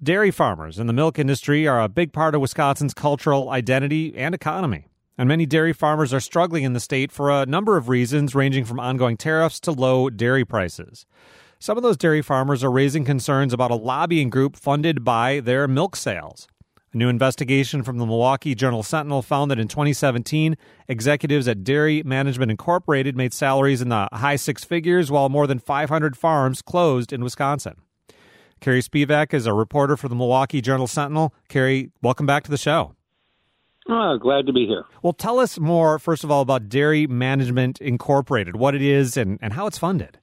Dairy farmers and the milk industry are a big part of Wisconsin's cultural identity and economy. And many dairy farmers are struggling in the state for a number of reasons, ranging from ongoing tariffs to low dairy prices. Some of those dairy farmers are raising concerns about a lobbying group funded by their milk sales. A new investigation from the Milwaukee Journal-Sentinel found that in 2017, executives at Dairy Management Incorporated made salaries in the high six figures, while more than 500 farms closed in Wisconsin. Carrie Spivak is a reporter for the Milwaukee Journal-Sentinel. Carrie, welcome back to the show. Glad to be here. Well, tell us more, first of all, about Dairy Management Incorporated, what it is and how it's funded.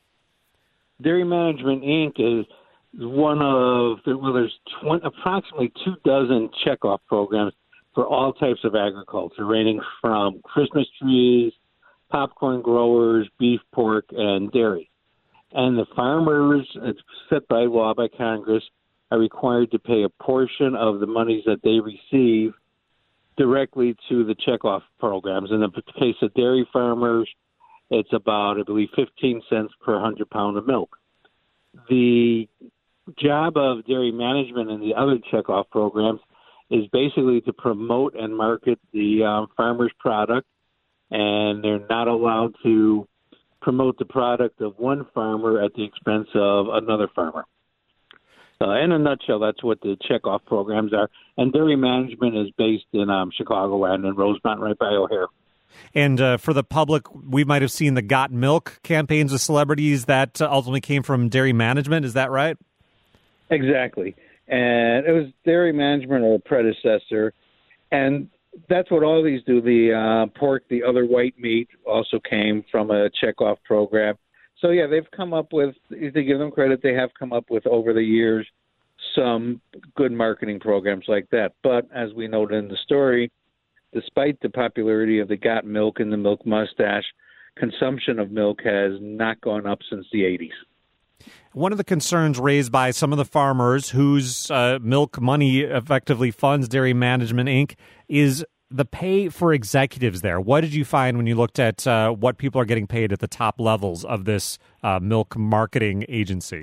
Dairy Management, Inc. is one of, there's approximately 24 checkoff programs for all types of agriculture, ranging from Christmas trees, popcorn growers, beef, pork, and dairy. And the farmers, it's set by law by Congress, are required to pay a portion of the monies that they receive directly to the checkoff programs. In the case of dairy farmers, it's about, I believe, 15 cents per 100 pound of milk. The job of dairy management and the other checkoff programs is basically to promote and market the farmer's product, and they're not allowed to promote the product of one farmer at the expense of another farmer. In a nutshell, that's what the checkoff programs are. And dairy management is based in Chicagoland and Rosemont, right by O'Hare. And for the public, we might have seen the Got Milk campaigns with celebrities that ultimately came from Dairy Management. Is that right? Exactly. And it was Dairy Management or a predecessor. And that's what all these do. The pork, the other white meat also came from a checkoff program. So, yeah, they've come up with, to give them credit, they have come up with over the years some good marketing programs like that. But as we noted in the story, despite the popularity of the Got Milk and the Milk Mustache, consumption of milk has not gone up since the 80s. One of the concerns raised by some of the farmers whose milk money effectively funds Dairy Management, Inc. is the pay for executives there. What did you find when you looked at what people are getting paid at the top levels of this milk marketing agency?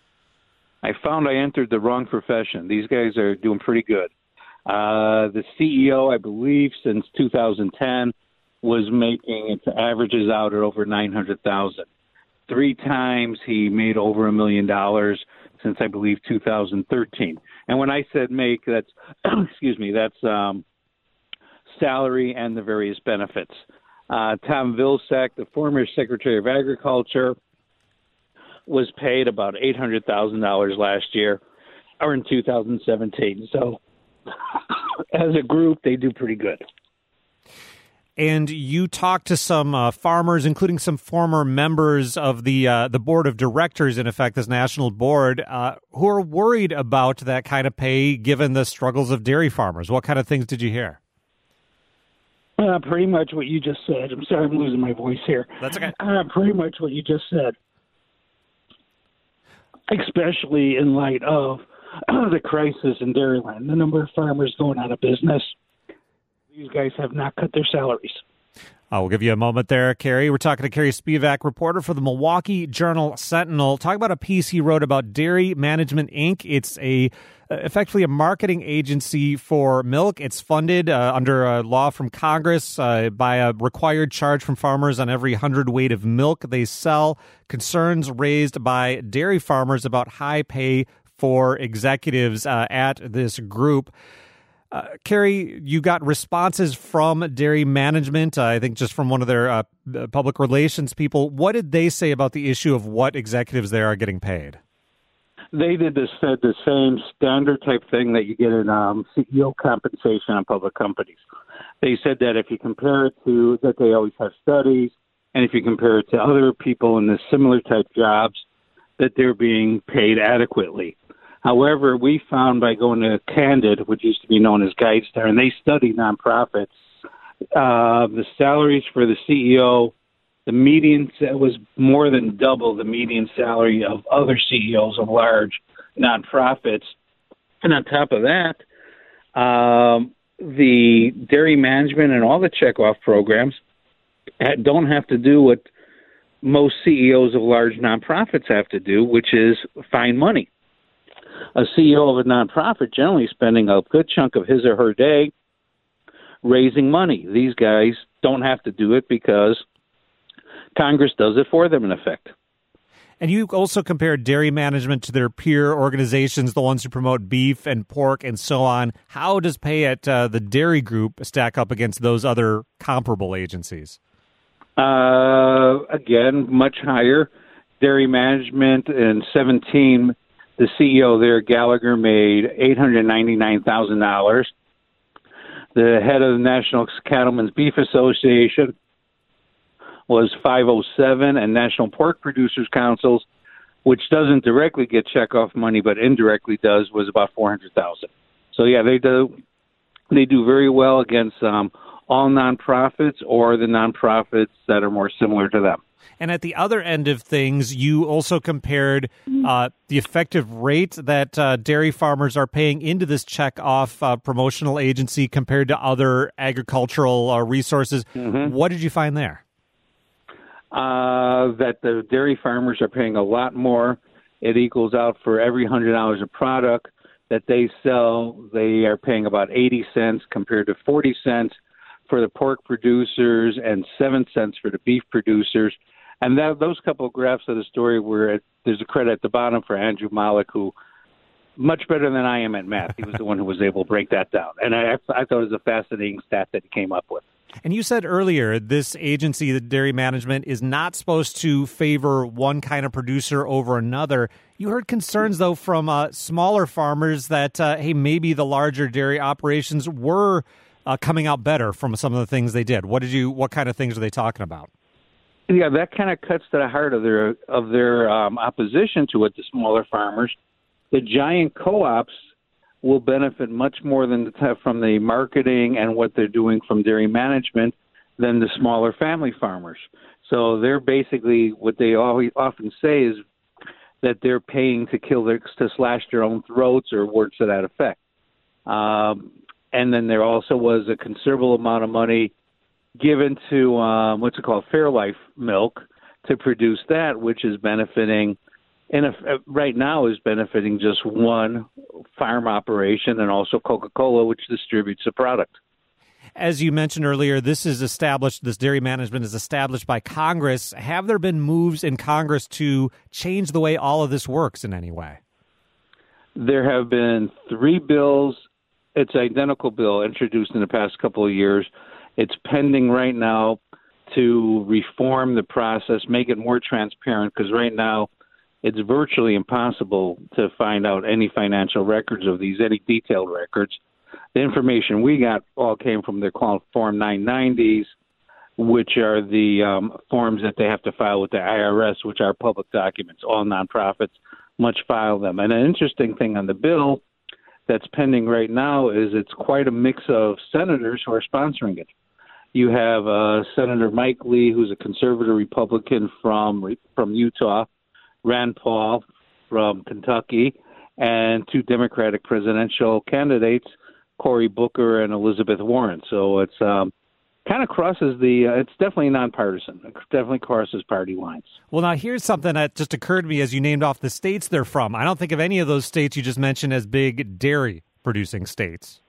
I found I entered the wrong profession. These guys are doing pretty good. The CEO, I believe, since 2010 was making its averages out at over $900,000. 3 times he made over $1 million since, I believe, 2013. And when I said make, that's that's salary and the various benefits. Tom Vilsack, the former Secretary of Agriculture, was paid about $800,000 last year, or in 2017. So as a group, they do pretty good. And you talked to some farmers, including some former members of the board of directors, in effect, this national board, who are worried about that kind of pay given the struggles of dairy farmers. What kind of things did you hear? Pretty much what you just said. I'm sorry, I'm losing my voice here. That's okay. Pretty much what you just said, especially in light of the crisis in Dairyland, the number of farmers going out of business. These guys have not cut their salaries. We'll give you a moment there, Carrie. We're talking to Carrie Spivak, reporter for the Milwaukee Journal-Sentinel. Talk about a piece he wrote about Dairy Management, Inc. It's effectively a marketing agency for milk. It's funded under a law from Congress by a required charge from farmers on every hundredweight of milk they sell. Concerns raised by dairy farmers about high pay for executives at this group. Carrie, you got responses from Dairy Management, I think just from one of their public relations people. What did they say about the issue of what executives there are getting paid? They said the same standard type thing that you get in CEO compensation on public companies. They said that if you compare it to, that they always have studies, and if you compare it to other people in the similar type jobs, that they're being paid adequately. However, we found by going to Candid, which used to be known as GuideStar, and they study nonprofits, the salaries for the CEO, the median was more than double the median salary of other CEOs of large nonprofits. And on top of that, the dairy management and all the checkoff programs don't have to do what most CEOs of large nonprofits have to do, which is find money. a CEO of a nonprofit generally spending a good chunk of his or her day raising money. These guys don't have to do it because Congress does it for them, in effect. And you also compared dairy management to their peer organizations, the ones who promote beef and pork and so on. How does pay at the dairy group stack up against those other comparable agencies? Again, much higher. Dairy management in 2017, the CEO there, Gallagher, made $899,000. The head of the National Cattlemen's Beef Association was 507, and National Pork Producers Council, which doesn't directly get checkoff money but indirectly does, was about 400,000. So yeah, they do very well against all nonprofits or the nonprofits that are more similar to them. And at the other end of things, you also compared the effective rate that dairy farmers are paying into this checkoff promotional agency compared to other agricultural resources. Mm-hmm. What did you find there? That the dairy farmers are paying a lot more. It equals out for every $100 of product that they sell, they are paying about 80 cents compared to 40 cents for the pork producers and 7 cents for the beef producers. And those couple of graphs of the story there's a credit at the bottom for Andrew Malik, who much better than I am at math. He was the one who was able to break that down. And I thought it was a fascinating stat that he came up with. And you said earlier, this agency, the dairy management, is not supposed to favor one kind of producer over another. You heard concerns, though, from smaller farmers that, hey, maybe the larger dairy operations were coming out better from some of the things they did. What kind of things are they talking about? Yeah, that kind of cuts to the heart of their opposition to it, the smaller farmers. The giant co-ops will benefit much more from the marketing and what they're doing from dairy management than the smaller family farmers. So they're basically, what they often say is that they're paying to slash their own throats or words to that effect. And then there also was a considerable amount of money given to Fairlife milk to produce that, which is benefiting. Right now is benefiting just one farm operation and also Coca-Cola, which distributes the product. As you mentioned earlier, this dairy management is established by Congress. Have there been moves in Congress to change the way all of this works in any way? There have been 3 bills. It's an identical bill introduced in the past couple of years. It's pending right now to reform the process, make it more transparent, because right now it's virtually impossible to find out any financial records of these, any detailed records. The information we got all came from their called Form 990s, which are the forms that they have to file with the IRS, which are public documents. All nonprofits must file them. And an interesting thing on the bill that's pending right now is it's quite a mix of senators who are sponsoring it. You have Senator Mike Lee, who's a conservative Republican from Utah, Rand Paul from Kentucky, and 2 Democratic presidential candidates, Cory Booker and Elizabeth Warren. So it's kind of crosses it's definitely nonpartisan. It definitely crosses party lines. Well, now here's something that just occurred to me as you named off the states they're from. I don't think of any of those states you just mentioned as big dairy-producing states.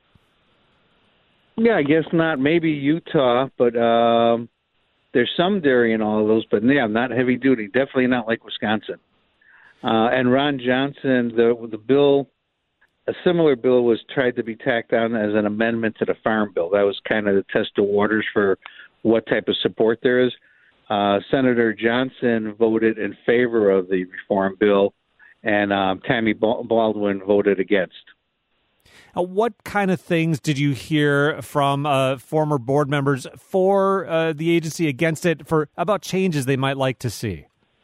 Yeah, I guess not. Maybe Utah, but there's some dairy in all of those, but yeah, not heavy duty. Definitely not like Wisconsin. And Ron Johnson, the bill, a similar bill was tried to be tacked on as an amendment to the Farm Bill. That was kind of the test of waters for what type of support there is. Senator Johnson voted in favor of the reform bill, and Tammy Baldwin voted against. What kind of things did you hear from former board members for the agency against it, about changes they might like to see?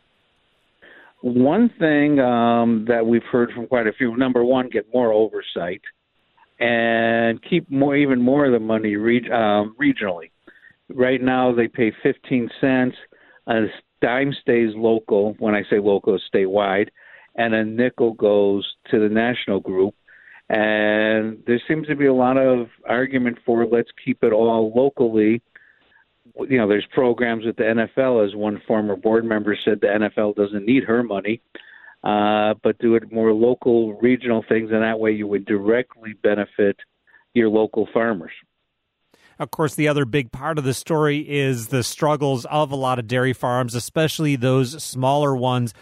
One thing that we've heard from quite a few, number one, get more oversight and keep even more of the money regionally. Right now they pay 15 cents. A dime stays local. When I say local, it's statewide. And a nickel goes to the national group. And there seems to be a lot of argument for let's keep it all locally. You know, there's programs with the NFL, as one former board member said, the NFL doesn't need her money. but do it more local, regional things, and that way you would directly benefit your local farmers. Of course, the other big part of the story is the struggles of a lot of dairy farms, especially those smaller ones.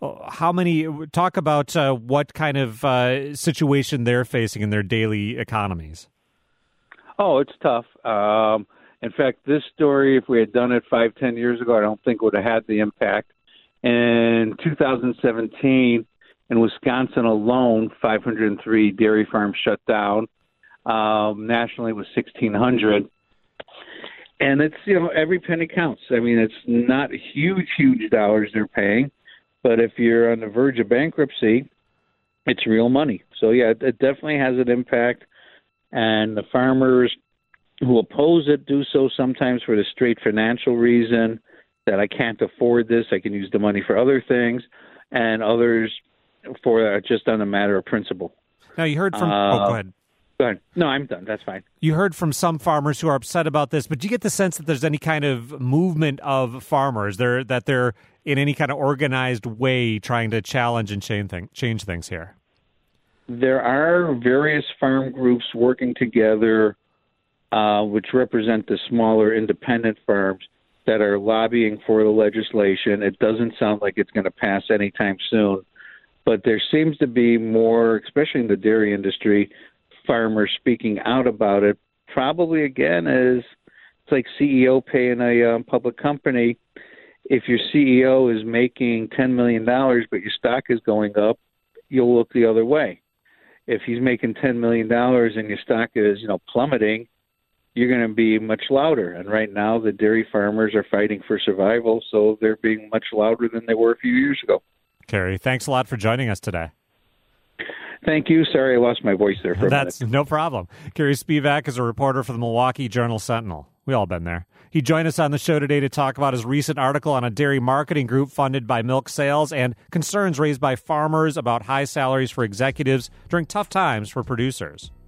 Talk about what kind of situation they're facing in their daily economies. Oh, it's tough. In fact, this story, if we had done it 5-10 years ago, I don't think would have had the impact. In 2017, in Wisconsin alone, 503 dairy farms shut down. Nationally, it was 1,600. And it's, every penny counts. I mean, it's not huge dollars they're paying. But if you're on the verge of bankruptcy, it's real money. So, yeah, it definitely has an impact. And the farmers who oppose it do so sometimes for the straight financial reason that I can't afford this, I can use the money for other things, and others for just on a matter of principle. Now, you heard from... go ahead. Go ahead. No, I'm done. That's fine. You heard from some farmers who are upset about this, but do you get the sense that there's any kind of movement of farmers, that they're in any kind of organized way trying to challenge and change things here? There are various farm groups working together, which represent the smaller independent farms that are lobbying for the legislation. It doesn't sound like it's going to pass anytime soon, but there seems to be more, especially in the dairy industry, farmers speaking out about it. Probably, again, it's like CEO paying a public company. If your CEO is making $10 million, but your stock is going up, you'll look the other way. If he's making $10 million and your stock is, plummeting, you're going to be much louder. And right now, the dairy farmers are fighting for survival, so they're being much louder than they were a few years ago. Kerry, thanks a lot for joining us today. Thank you. Sorry I lost my voice there for a minute. That's no problem. Kerry Spivak is a reporter for the Milwaukee Journal-Sentinel. We all been there. He joined us on the show today to talk about his recent article on a dairy marketing group funded by Milk Sales and concerns raised by farmers about high salaries for executives during tough times for producers.